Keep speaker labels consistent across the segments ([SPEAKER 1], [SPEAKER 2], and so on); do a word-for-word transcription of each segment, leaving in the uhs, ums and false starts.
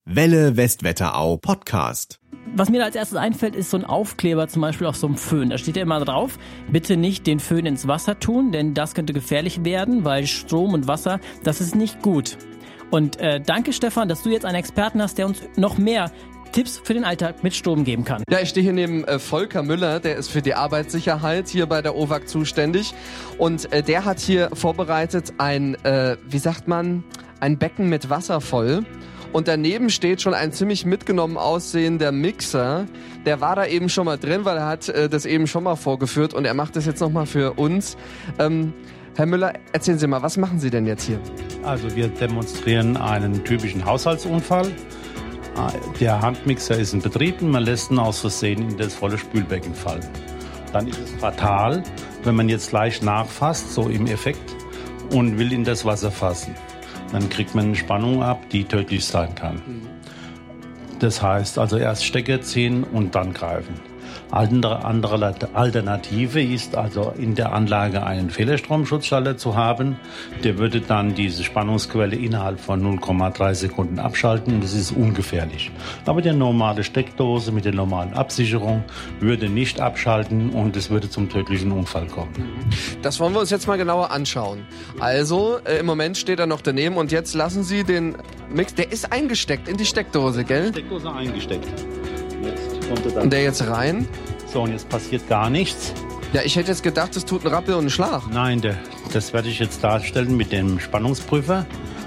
[SPEAKER 1] Welle Westwetterau Podcast.
[SPEAKER 2] Was mir da als erstes einfällt, ist so ein Aufkleber zum Beispiel auf so einem Föhn. Da steht ja immer drauf, bitte nicht den Föhn ins Wasser tun, denn das könnte gefährlich werden, weil Strom und Wasser, das ist nicht gut. Und äh, danke Stefan, dass du jetzt einen Experten hast, der uns noch mehr Tipps für den Alltag mit Strom geben kann.
[SPEAKER 3] Ja, ich stehe hier neben äh, Volker Müller, der ist für die Arbeitssicherheit hier bei der O W A C zuständig. Und äh, der hat hier vorbereitet ein, äh, wie sagt man, ein Becken mit Wasser voll. Und daneben steht schon ein ziemlich mitgenommen aussehender Mixer. Der war da eben schon mal drin, weil er hat äh, das eben schon mal vorgeführt und er macht das jetzt nochmal für uns. Ähm, Herr Müller, erzählen Sie mal, was machen Sie denn jetzt hier?
[SPEAKER 4] Also wir demonstrieren einen typischen Haushaltsunfall. Der Handmixer ist in Betrieb und man lässt ihn aus Versehen in das volle Spülbecken fallen. Dann ist es fatal, wenn man jetzt gleich nachfasst, so im Effekt, und will in das Wasser fassen. Dann kriegt man eine Spannung ab, die tödlich sein kann. Das heißt also erst Stecker ziehen und dann greifen. Andere, andere Alternative ist also in der Anlage einen Fehlerstromschutzschalter zu haben. Der würde dann diese Spannungsquelle innerhalb von null Komma drei Sekunden abschalten. Das ist ungefährlich. Aber die normale Steckdose mit der normalen Absicherung würde nicht abschalten und es würde zum tödlichen Unfall kommen.
[SPEAKER 3] Das wollen wir uns jetzt mal genauer anschauen. Also äh, im Moment steht er noch daneben und jetzt lassen Sie den Mix, der ist eingesteckt in die Steckdose, gell?
[SPEAKER 4] Steckdose eingesteckt. Jetzt kommt er dann.
[SPEAKER 3] Und der jetzt rein?
[SPEAKER 4] So, und jetzt passiert gar nichts.
[SPEAKER 3] Ja, ich hätte jetzt gedacht, es tut einen Rappel und einen Schlag.
[SPEAKER 4] Nein, der, das werde ich jetzt darstellen mit dem Spannungsprüfer.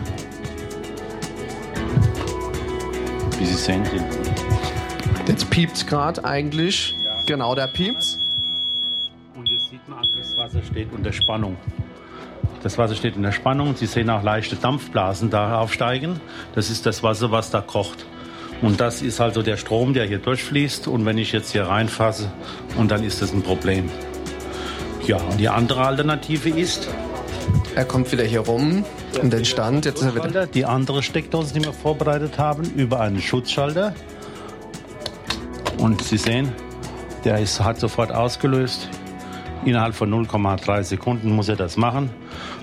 [SPEAKER 4] Wie Sie sehen.
[SPEAKER 3] Jetzt piept's gerade eigentlich. Ja. Genau, da piept's.
[SPEAKER 4] Und jetzt sieht man, das Wasser steht unter Spannung. Das Wasser steht unter Spannung. Sie sehen auch leichte Dampfblasen da aufsteigen. Das ist das Wasser, was da kocht. Und das ist also der Strom, der hier durchfließt. Und wenn ich jetzt hier reinfasse, und dann ist das ein Problem. Ja, und die andere Alternative ist...
[SPEAKER 3] Er kommt wieder hier rum in den Stand. Jetzt ist er wieder...
[SPEAKER 4] Die andere Steckdose, die wir vorbereitet haben, über einen Schutzschalter. Und Sie sehen, der ist, hat sofort ausgelöst. Innerhalb von null Komma drei Sekunden muss er das machen.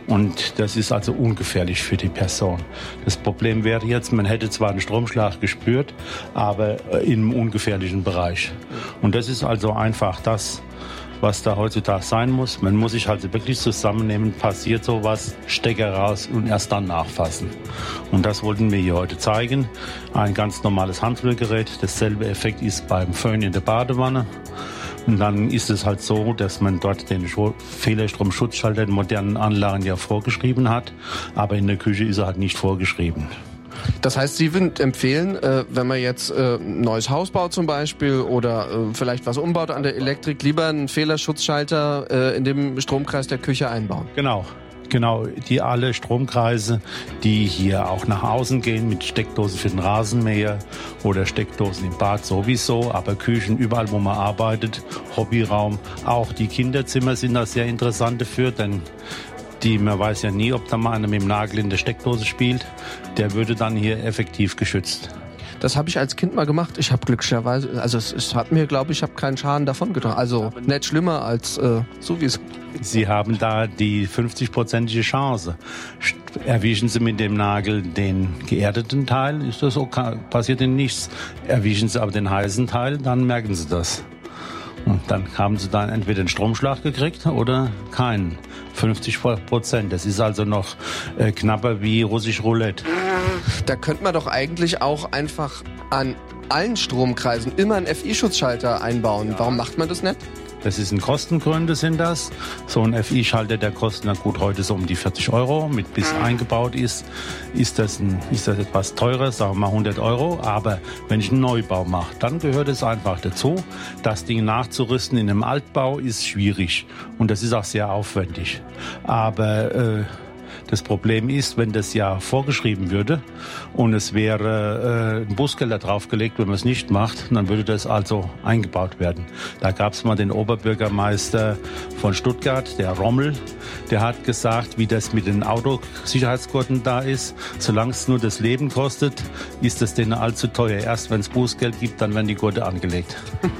[SPEAKER 4] Und das ist also ungefährlich für die Person. Das Problem wäre jetzt, man hätte zwar einen Stromschlag gespürt, aber im ungefährlichen Bereich. Und das ist also einfach das, was da heutzutage sein muss. Man muss sich also wirklich zusammennehmen, passiert sowas, Stecker raus und erst dann nachfassen. Und das wollten wir hier heute zeigen. Ein ganz normales Handrührgerät. Dasselbe Effekt ist beim Föhn in der Badewanne. Und dann ist es halt so, dass man dort den Fehlerstromschutzschalter in modernen Anlagen ja vorgeschrieben hat, aber in der Küche ist er halt nicht vorgeschrieben.
[SPEAKER 3] Das heißt, Sie würden empfehlen, äh, wenn man jetzt äh, ein neues Haus baut zum Beispiel oder äh, vielleicht was umbaut an der Elektrik, lieber einen Fehlerschutzschalter äh, in dem Stromkreis der Küche einbauen?
[SPEAKER 4] Genau. Genau, die alle Stromkreise, die hier auch nach außen gehen mit Steckdosen für den Rasenmäher oder Steckdosen im Bad sowieso, aber Küchen, überall wo man arbeitet, Hobbyraum, auch die Kinderzimmer sind da sehr interessant dafür, denn die, man weiß ja nie, ob da mal einer mit dem Nagel in der Steckdose spielt, der würde dann hier effektiv geschützt.
[SPEAKER 3] Das habe ich als Kind mal gemacht. Ich habe glücklicherweise, also es, es hat mir, glaube ich, habe keinen Schaden davon getragen. Also nicht schlimmer als äh, so wie es.
[SPEAKER 4] Sie haben da die fünfzig-prozentige Chance. Erwischen Sie mit dem Nagel den geerdeten Teil, ist das okay, passiert Ihnen nichts. Erwischen Sie aber den heißen Teil, dann merken Sie das. Und dann haben Sie dann entweder einen Stromschlag gekriegt oder keinen. fünfzig Prozent. Das ist also noch äh, knapper wie russisch Roulette.
[SPEAKER 3] Da könnte man doch eigentlich auch einfach an allen Stromkreisen immer einen F I-Schutzschalter einbauen. Warum macht man das nicht?
[SPEAKER 4] Das ist in Kostengründe sind das. So ein F I-Schalter, der kostet na gut heute so um die vierzig Euro. Mit bis eingebaut ist, ist das, ein, ist das etwas teurer, sagen wir mal hundert Euro. Aber wenn ich einen Neubau mache, dann gehört es einfach dazu. Das Ding nachzurüsten in einem Altbau ist schwierig. Und das ist auch sehr aufwendig. Aber äh, das Problem ist, wenn das ja vorgeschrieben würde und es wäre äh, ein Bußgelder draufgelegt, wenn man es nicht macht, dann würde das also eingebaut werden. Da gab es mal den Oberbürgermeister von Stuttgart, der Rommel, der hat gesagt, wie das mit den Autosicherheitsgurten da ist. Solange es nur das Leben kostet, ist das denen allzu teuer. Erst wenn es Bußgeld gibt, dann werden die Gurte angelegt.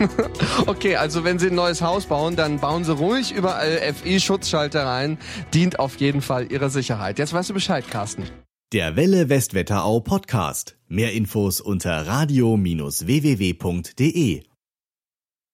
[SPEAKER 3] Okay, also wenn Sie ein neues Haus bauen, dann bauen Sie ruhig überall F I-Schutzschalter rein. Dient auf jeden Fall Ihrer Sicherheit. Jetzt weißt du Bescheid, Carsten.
[SPEAKER 1] Der Welle Westwetterau Podcast. Mehr Infos unter radio Bindestrich w w w punkt de.